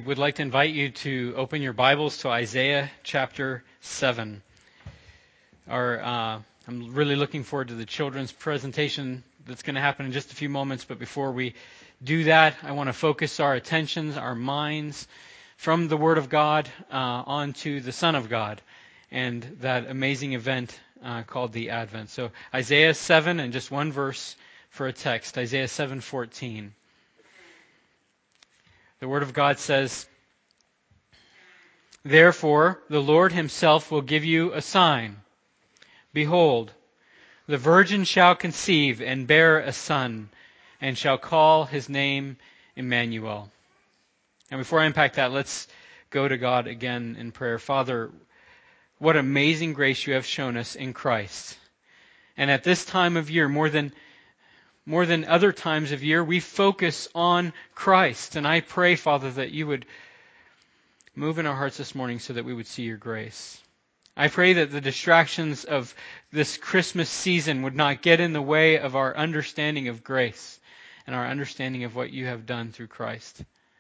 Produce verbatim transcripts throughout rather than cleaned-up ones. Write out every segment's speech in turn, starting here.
Would like to invite you to open your Bibles to Isaiah chapter seven. Our, uh, I'm really looking forward to the children's presentation that's going to happen in just a few moments, but before we do that, I want to focus our attentions, our minds, from the Word of God uh, onto the Son of God and that amazing event uh, called the Advent. So Isaiah seven, and just one verse for a text, Isaiah seven fourteen. The Word of God says, "Therefore the Lord himself will give you a sign. Behold, the virgin shall conceive and bear a son, and shall call his name Emmanuel." And before I unpack that, let's go to God again in prayer. Father, what amazing grace you have shown us in Christ. And at this time of year, more than more than other times of year, we focus on Christ. And I pray, Father, that you would move in our hearts this morning so that we would see your grace. I pray that the distractions of this Christmas season would not get in the way of our understanding of grace and our understanding of what you have done through Christ.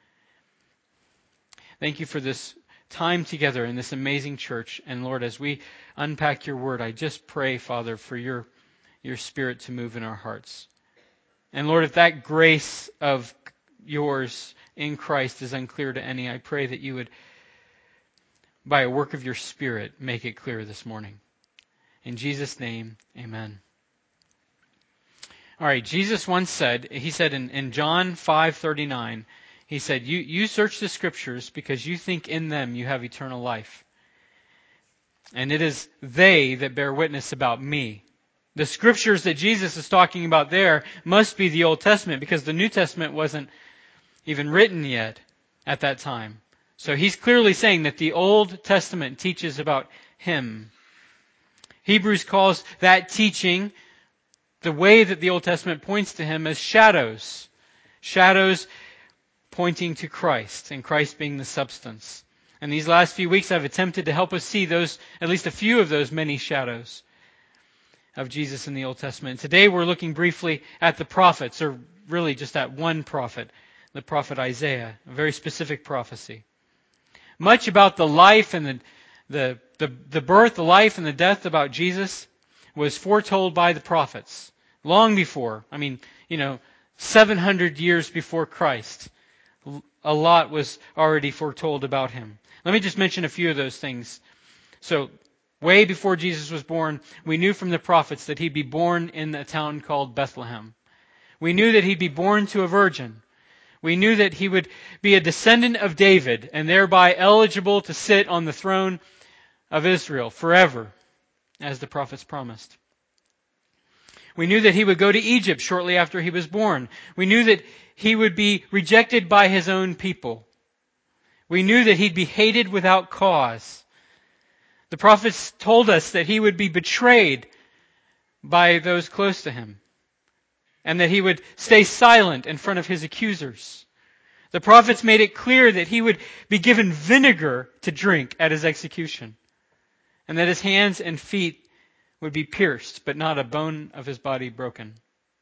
Thank you for this time together in this amazing church. And Lord, as we unpack your word, I just pray, Father, for your, your Spirit to move in our hearts. And Lord, if that grace of yours in Christ is unclear to any, I pray that you would, by a work of your Spirit, make it clear this morning. In Jesus' name, amen. All right, Jesus once said, he said in, in John five thirty-nine, he said, you, you search the Scriptures because you think in them you have eternal life. And it is they that bear witness about me. The Scriptures that Jesus is talking about there must be the Old Testament, because the New Testament wasn't even written yet at that time. So he's clearly saying that the Old Testament teaches about him. Hebrews calls that teaching, the way that the Old Testament points to him, as shadows. Shadows pointing to Christ, and Christ being the substance. And these last few weeks I've attempted to help us see those, at least a few of those many shadows of Jesus in the Old Testament. Today we're looking briefly at the prophets, or really just at one prophet, the prophet Isaiah, a very specific prophecy. Much about the life and the, the, the, the birth, the life and the death about Jesus was foretold by the prophets long before. I mean, you know, seven hundred years before Christ. A lot was already foretold about him. Let me just mention a few of those things. So, way before Jesus was born, we knew from the prophets that he'd be born in a town called Bethlehem. We knew that he'd be born to a virgin. We knew that he would be a descendant of David and thereby eligible to sit on the throne of Israel forever, as the prophets promised. We knew that he would go to Egypt shortly after he was born. We knew that he would be rejected by his own people. We knew that he'd be hated without cause. The prophets told us that he would be betrayed by those close to him, and that he would stay silent in front of his accusers. The prophets made it clear that he would be given vinegar to drink at his execution, and that his hands and feet would be pierced, but not a bone of his body broken.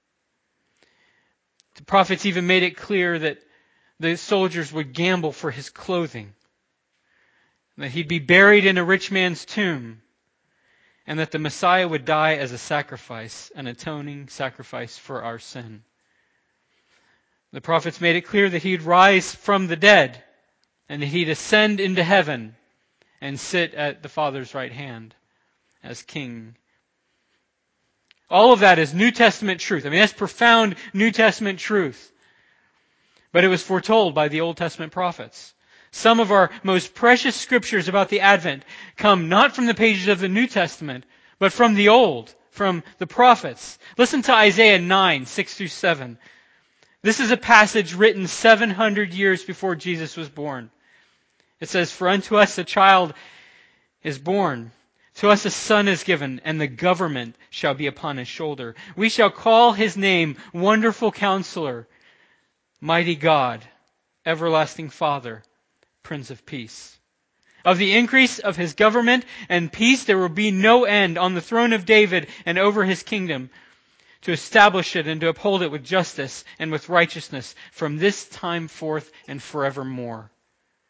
The prophets even made it clear that the soldiers would gamble for his clothing, that he'd be buried in a rich man's tomb, and that the Messiah would die as a sacrifice, an atoning sacrifice for our sin. The prophets made it clear that he'd rise from the dead, and that he'd ascend into heaven and sit at the Father's right hand as king. All of that is New Testament truth. I mean, that's profound New Testament truth. But it was foretold by the Old Testament prophets. Some of our most precious scriptures about the Advent come not from the pages of the New Testament, but from the Old, from the prophets. Listen to Isaiah nine, six through seven. This is a passage written seven hundred years before Jesus was born. It says, "For unto us a child is born, to us a son is given, and the government shall be upon his shoulder. We shall call his name Wonderful Counselor, Mighty God, Everlasting Father, Prince of Peace. Of the increase of his government and peace there will be no end on the throne of David and over his kingdom, to establish it and to uphold it with justice and with righteousness from this time forth and forevermore."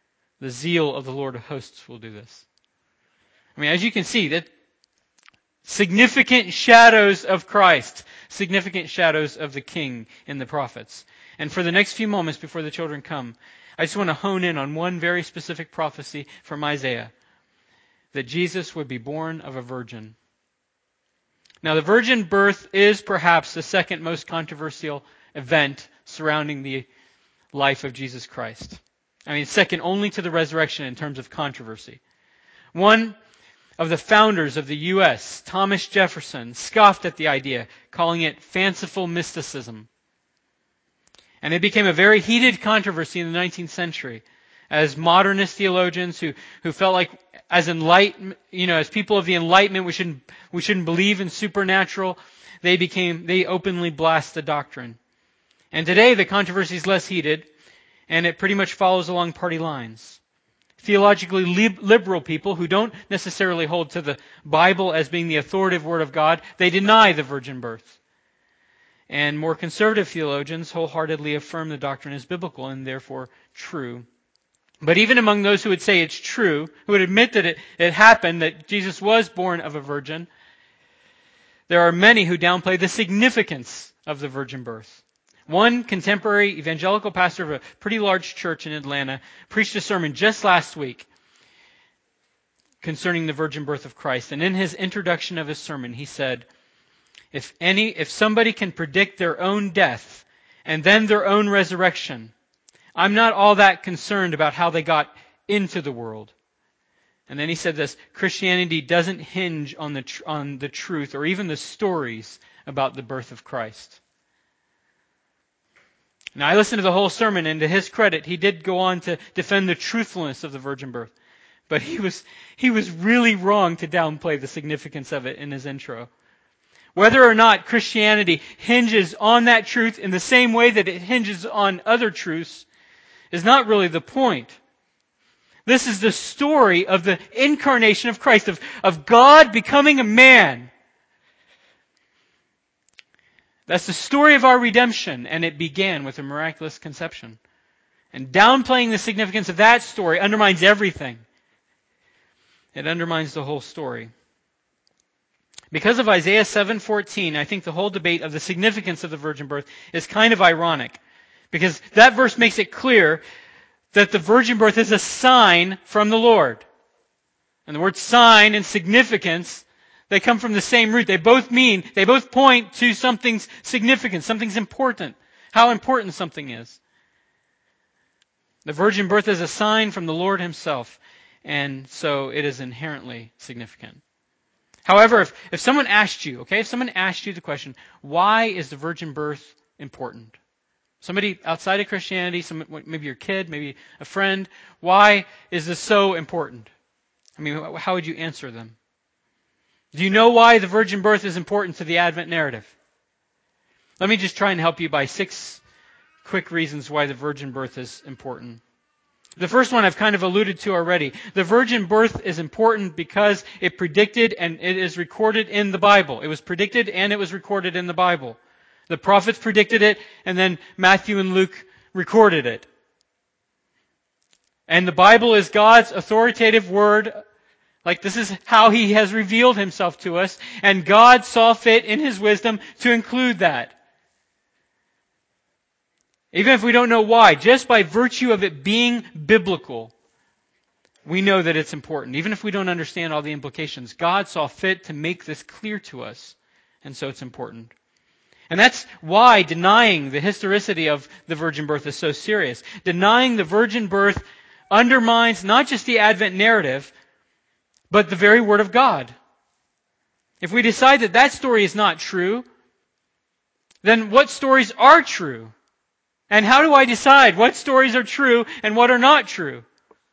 The zeal of the Lord of hosts will do this. I mean, as you can see, that significant shadows of Christ, significant shadows of the King in the prophets. And for the next few moments before the children come, I just want to hone in on one very specific prophecy from Isaiah, that Jesus would be born of a virgin. Now, the virgin birth is perhaps the second most controversial event surrounding the life of Jesus Christ. I mean, second only to the resurrection in terms of controversy. One of the founders of the U S, Thomas Jefferson, scoffed at the idea, calling it fanciful mysticism. And it became a very heated controversy in the nineteenth century, as modernist theologians who, who felt like as enlightened, you know, as people of the Enlightenment, we shouldn't we shouldn't believe in supernatural. They became they openly blast the doctrine. And today the controversy is less heated, and it pretty much follows along party lines. Theologically lib- liberal people who don't necessarily hold to the Bible as being the authoritative Word of God, they deny the virgin birth. And more conservative theologians wholeheartedly affirm the doctrine is biblical and therefore true. But even among those who would say it's true, who would admit that it, it happened, that Jesus was born of a virgin, there are many who downplay the significance of the virgin birth. One contemporary evangelical pastor of a pretty large church in Atlanta preached a sermon just last week concerning the virgin birth of Christ. And in his introduction of his sermon, he said, if any, if somebody can predict their own death and then their own resurrection, I'm not all that concerned about how they got into the world. And then he said this, Christianity doesn't hinge on the tr- on the truth or even the stories about the birth of Christ. Now, I listened to the whole sermon, and to his credit, he did go on to defend the truthfulness of the virgin birth. But he was he was really wrong to downplay the significance of it in his intro. Whether or not Christianity hinges on that truth in the same way that it hinges on other truths is not really the point. This is the story of the incarnation of Christ, of, of God becoming a man. That's the story of our redemption, and it began with a miraculous conception. And downplaying the significance of that story undermines everything. It undermines the whole story. Because of Isaiah seven fourteen, I think the whole debate of the significance of the virgin birth is kind of ironic. Because that verse makes it clear that the virgin birth is a sign from the Lord. And the word sign and significance, they come from the same root. They both mean, they both point to something's significant, something's important, how important something is. The virgin birth is a sign from the Lord Himself, and so it is inherently significant. However, if, if someone asked you, okay, if someone asked you the question, why is the virgin birth important? Somebody outside of Christianity, some, maybe your kid, maybe a friend, why is this so important? I mean, how would you answer them? Do you know why the virgin birth is important to the Advent narrative? Let me just try and help you by six quick reasons why the virgin birth is important. The first one I've kind of alluded to already. The virgin birth is important because it predicted and it is recorded in the Bible. It was predicted and it was recorded in the Bible. The prophets predicted it, and then Matthew and Luke recorded it. And the Bible is God's authoritative word. Like, this is how He has revealed Himself to us, and God saw fit in His wisdom to include that. Even if we don't know why, just by virtue of it being biblical, we know that it's important. Even if we don't understand all the implications, God saw fit to make this clear to us, and so it's important. And that's why denying the historicity of the virgin birth is so serious. Denying the virgin birth undermines not just the Advent narrative, but the very Word of God. If we decide that that story is not true, then what stories are true? And how do I decide what stories are true and what are not true?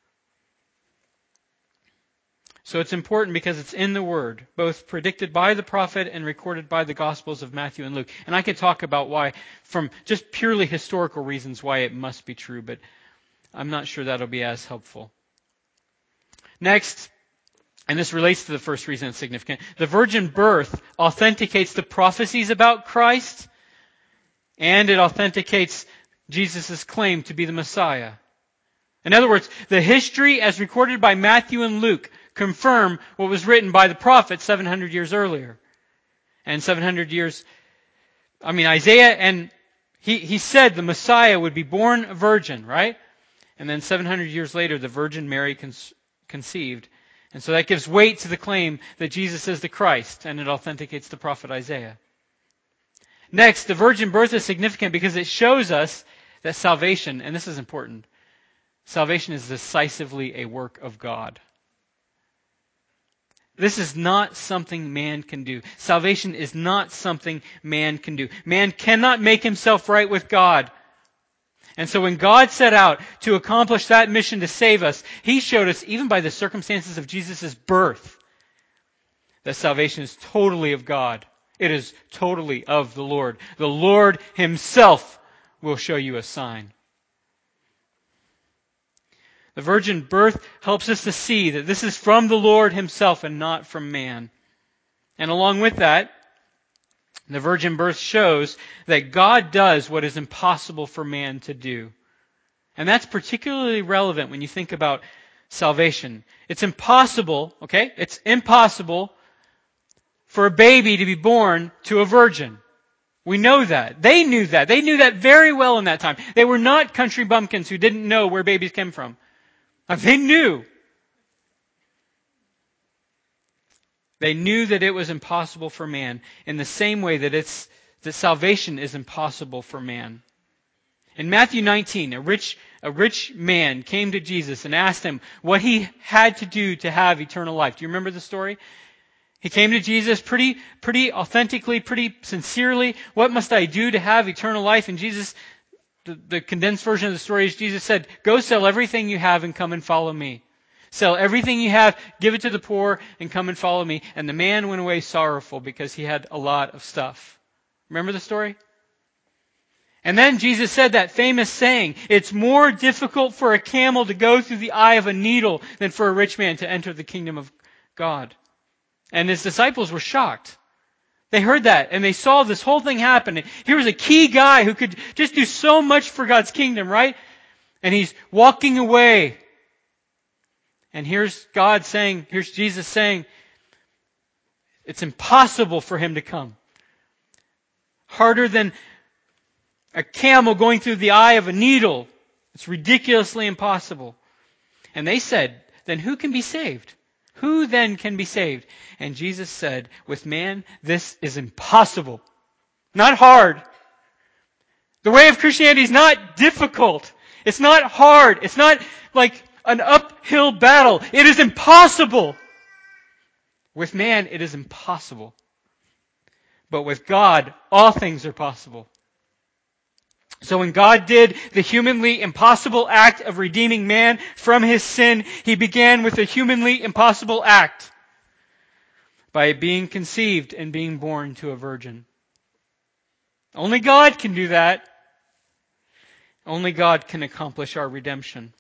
So it's important because it's in the Word, both predicted by the prophet and recorded by the Gospels of Matthew and Luke. And I could talk about why, from just purely historical reasons, why it must be true, but I'm not sure that'll be as helpful. Next, and this relates to the first reason it's significant, the virgin birth authenticates the prophecies about Christ, and it authenticates Jesus' claim to be the Messiah. In other words, the history as recorded by Matthew and Luke confirm what was written by the prophets seven hundred years earlier. And seven hundred years, I mean Isaiah, and he, he said the Messiah would be born a virgin, right? And then seven hundred years later, the Virgin Mary con- conceived. And so that gives weight to the claim that Jesus is the Christ, and it authenticates the prophet Isaiah. Next, the virgin birth is significant because it shows us that salvation, and this is important, salvation is decisively a work of God. This is not something man can do. Salvation is not something man can do. Man cannot make himself right with God. And so when God set out to accomplish that mission to save us, He showed us, even by the circumstances of Jesus' birth, that salvation is totally of God. It is totally of the Lord. The Lord Himself will show you a sign. The virgin birth helps us to see that this is from the Lord Himself and not from man. And along with that, the virgin birth shows that God does what is impossible for man to do. And that's particularly relevant when you think about salvation. It's impossible, okay? It's impossible for a baby to be born to a virgin. We know that. They knew that. They knew that very well in that time. They were not country bumpkins who didn't know where babies came from. They knew. They knew that it was impossible for man in the same way that it's that salvation is impossible for man. In Matthew nineteen, a rich a rich man came to Jesus and asked Him what he had to do to have eternal life. Do you remember the story? He came to Jesus pretty pretty authentically, pretty sincerely. What must I do to have eternal life? And Jesus, the, the condensed version of the story is Jesus said, go sell everything you have and come and follow me. Sell everything you have, give it to the poor, and come and follow me. And the man went away sorrowful because he had a lot of stuff. Remember the story? And then Jesus said that famous saying, it's more difficult for a camel to go through the eye of a needle than for a rich man to enter the kingdom of God. And His disciples were shocked. They heard that and they saw this whole thing happen. Here was a key guy who could just do so much for God's kingdom, right? And he's walking away. And here's God saying, here's Jesus saying, it's impossible for him to come. Harder than a camel going through the eye of a needle. It's ridiculously impossible. And they said, then who can be saved? Who then can be saved? And Jesus said, with man, this is impossible. Not hard. The way of Christianity is not difficult. It's not hard. It's not like an uphill battle. It is impossible. With man, it is impossible. But with God, all things are possible. So when God did the humanly impossible act of redeeming man from his sin, He began with a humanly impossible act by being conceived and being born to a virgin. Only God can do that. Only God can accomplish our redemption.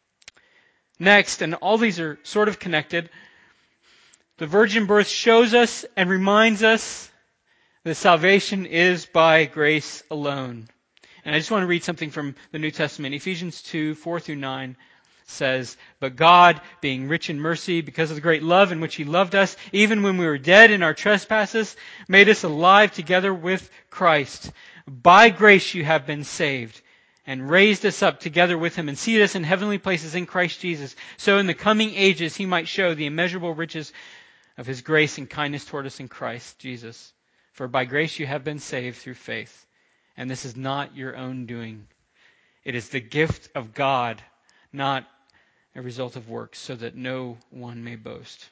Next, and all these are sort of connected, the virgin birth shows us and reminds us that salvation is by grace alone. And I just want to read something from the New Testament. Ephesians two, four through nine says, but God, being rich in mercy, because of the great love in which He loved us, even when we were dead in our trespasses, made us alive together with Christ. By grace you have been saved, and raised us up together with Him, and seated us in heavenly places in Christ Jesus, so in the coming ages He might show the immeasurable riches of His grace and kindness toward us in Christ Jesus. For by grace you have been saved through faith. And this is not your own doing. It is the gift of God, not a result of works, so that no one may boast.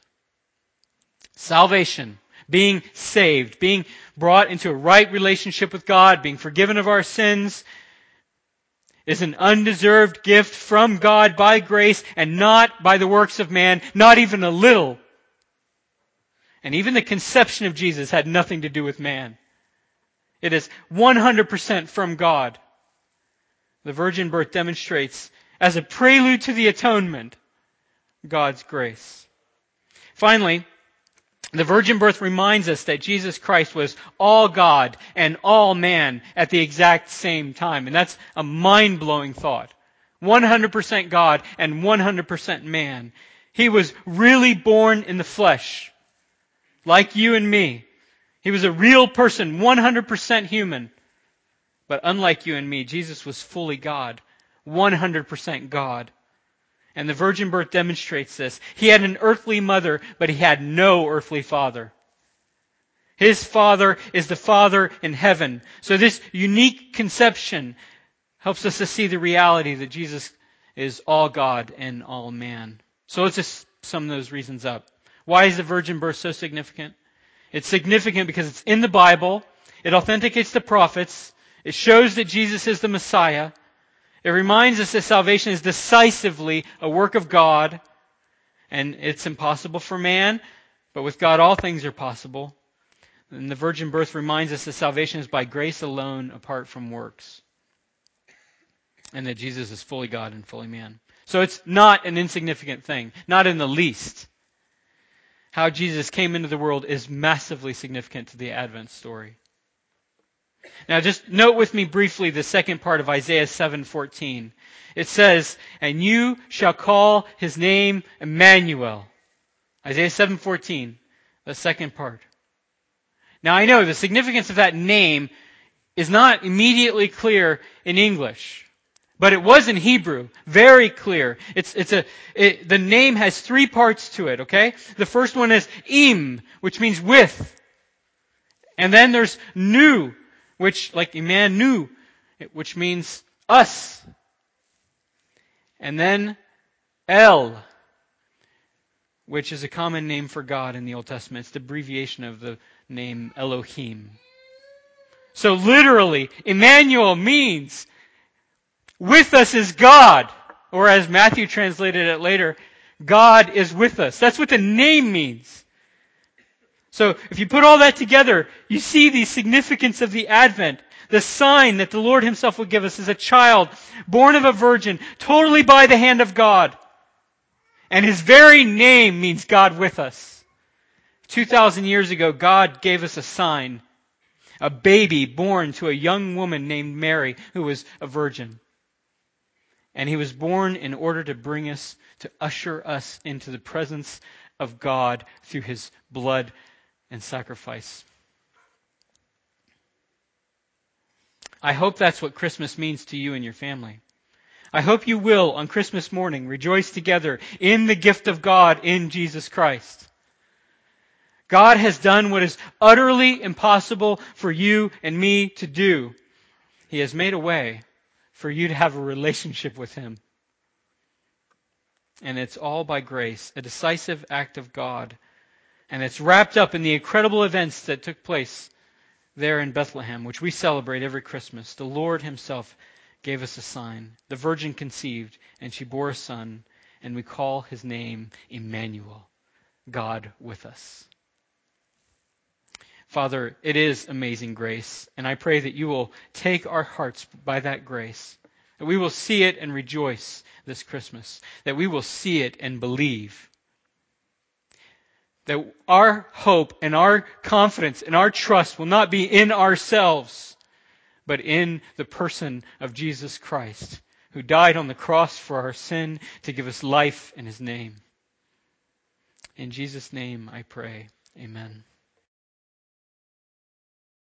Salvation, being saved, being brought into a right relationship with God, being forgiven of our sins, is an undeserved gift from God by grace and not by the works of man, not even a little. And even the conception of Jesus had nothing to do with man. It is one hundred percent from God. The virgin birth demonstrates, as a prelude to the atonement, God's grace. Finally, the virgin birth reminds us that Jesus Christ was all God and all man at the exact same time. And that's a mind-blowing thought. one hundred percent God and one hundred percent man. He was really born in the flesh, like you and me. He was a real person, one hundred percent human. But unlike you and me, Jesus was fully God, one hundred percent God. And the virgin birth demonstrates this. He had an earthly mother, but he had no earthly father. His Father is the Father in heaven. So this unique conception helps us to see the reality that Jesus is all God and all man. So let's just sum those reasons up. Why is the virgin birth so significant? It's significant because it's in the Bible. It authenticates the prophets. It shows that Jesus is the Messiah. It reminds us that salvation is decisively a work of God. And it's impossible for man, but with God all things are possible. And the virgin birth reminds us that salvation is by grace alone, apart from works. And that Jesus is fully God and fully man. So it's not an insignificant thing, not in the least. How Jesus came into the world is massively significant to the Advent story. Now just note with me briefly the second part of Isaiah seven fourteen. It says, "And you shall call his name Emmanuel." Isaiah seven fourteen, the second part. Now I know the significance of that name is not immediately clear in English, but it was in Hebrew, very clear. It's it's a it, the name has three parts to it. Okay, the first one is im, which means with, and then there's nu, which like Imanu, which means us, and then El, which is a common name for God in the Old Testament. It's the abbreviation of the name Elohim. So literally, Emmanuel means with us is God. Or as Matthew translated it later, God is with us. That's what the name means. So if you put all that together, you see the significance of the Advent. The sign that the Lord Himself would give us is a child born of a virgin, totally by the hand of God. And His very name means God with us. Two thousand years ago, God gave us a sign. A baby born to a young woman named Mary, who was a virgin. And He was born in order to bring us, to usher us into the presence of God through His blood and sacrifice. I hope that's what Christmas means to you and your family. I hope you will, on Christmas morning, rejoice together in the gift of God in Jesus Christ. God has done what is utterly impossible for you and me to do. He has made a way for you to have a relationship with Him. And it's all by grace, a decisive act of God. And it's wrapped up in the incredible events that took place there in Bethlehem, which we celebrate every Christmas. The Lord Himself gave us a sign. The virgin conceived, and she bore a son, and we call His name Emmanuel, God with us. Father, it is amazing grace, and I pray that You will take our hearts by that grace, that we will see it and rejoice this Christmas, that we will see it and believe, that our hope and our confidence and our trust will not be in ourselves, but in the person of Jesus Christ, who died on the cross for our sin to give us life in His name. In Jesus' name I pray. Amen.